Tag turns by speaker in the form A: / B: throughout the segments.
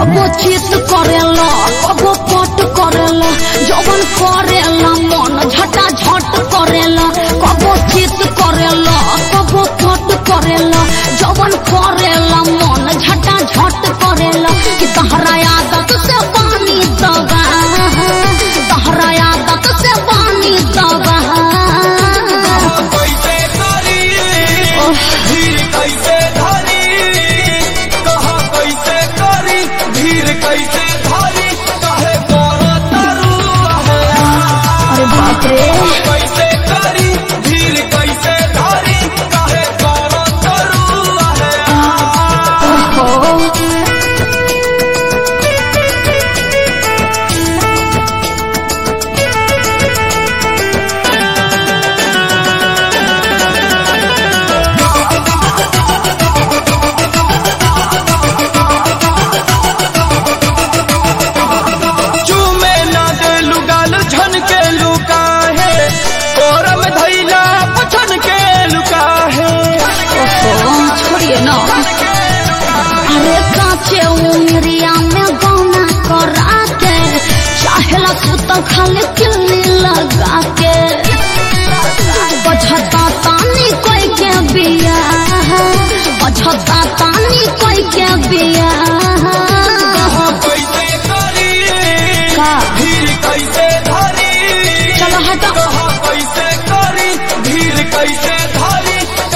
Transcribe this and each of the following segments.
A: कबो चित करेला कबो पट करेला जवन करेला मन झटा झट करेला कबो चित करेला कबो पट करेला जवन करेला मन झटा झट करेला कि तहरा आदत से पानी दबा तहरा आदत से पानी दबा अरे काचे उमरिया में गौना करा के चाहेला तू तो खाली किल्ली लगा के बझता तानी कोई के बिया बझता तानी कोई के बिया का चलो हटा
B: कैसे करी भीड़ कैसे धरी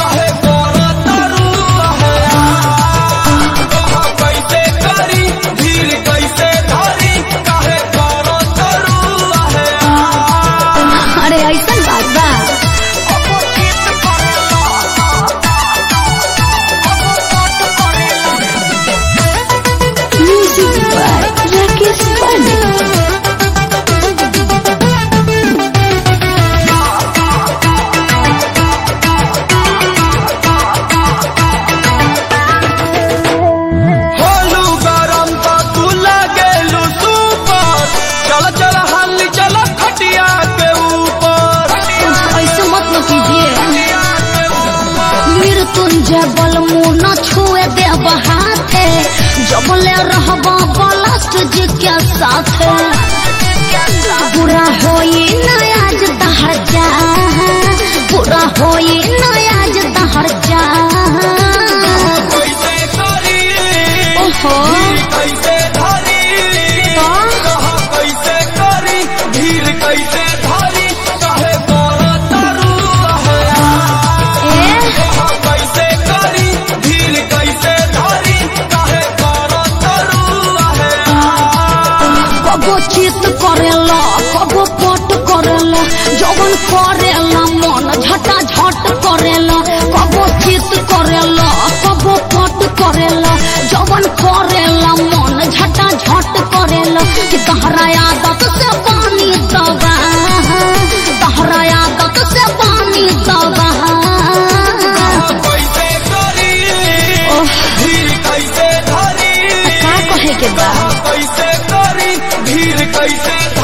A: बल मुँह न छुए देव हाथे जबले रहबा बलस्ट जी के साथे बुरा होई न आज दहर जा बुरा होई न आज दहर जा ओहो
B: कैसे धरी कैसे करी भीड़ कैसे धरी कहे
A: कबो चित करेला कबो पट करेला जवन करेला मन झटा झट करेला कबो चित करेला कबो पट करेला जवन करेला मन झटा झट करेला कि तहरा आदत से पानी दबा तहरा आदत से पानी दबा
B: कैसे करी भीड़ कैसे धरी
A: का कहे के बा
B: कैसे करी भीड़ कैसे